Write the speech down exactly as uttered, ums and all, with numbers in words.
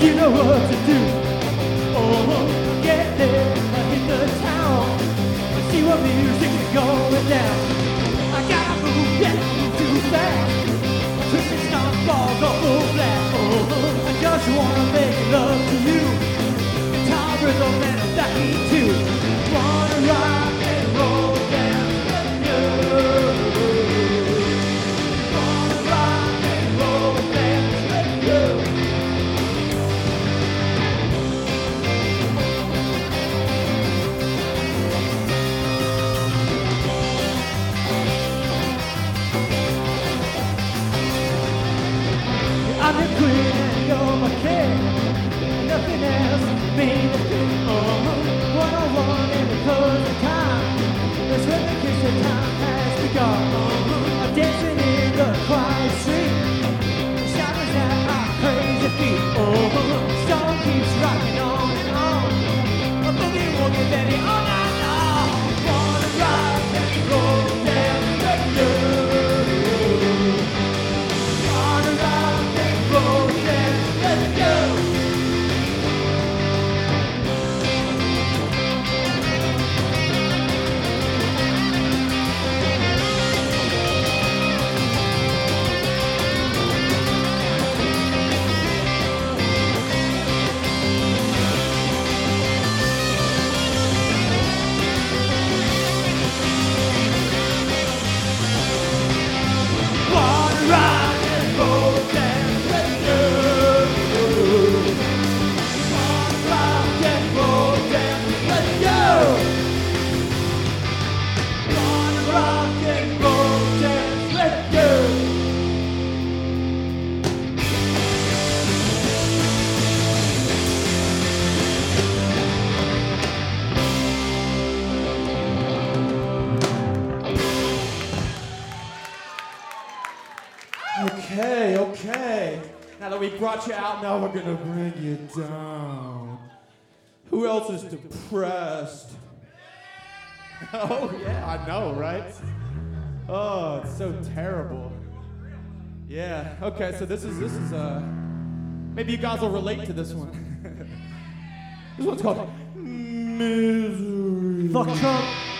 you know what to do. Oh, get there, I hit the town, see what music is going down. I gotta move, yeah, move too fast. Twisting star falls off the flat. Oh, I just wanna make love to you. Guitar rhythm and a ducky too. Wanna rock and roll dance with you. Wanna rock and roll dance with you. I'm the queen and you're my king. Nothing else means a thing. Oh, one on one in the closing time. That's when the kiss of time has begun. Oh, I'm dancing in the quiet street. The shadows at our crazy feet. Oh, the song keeps rocking on and on. A boogie woogie baby all night long. Wanna rock and roll dance with you. Wanna rock and roll dance with you. Wanna rock and roll dance with you. Wanna rock and roll dance with you. Wanna rock and roll dance with you. Okay, okay. Now that we brought you out, now we're gonna bring you down. Who else is depressed? Oh yeah, I know, right? Oh, it's so terrible. Yeah. Okay, so this is this is uh maybe you guys will relate to this one. This one's called Misery. Fuck Trump.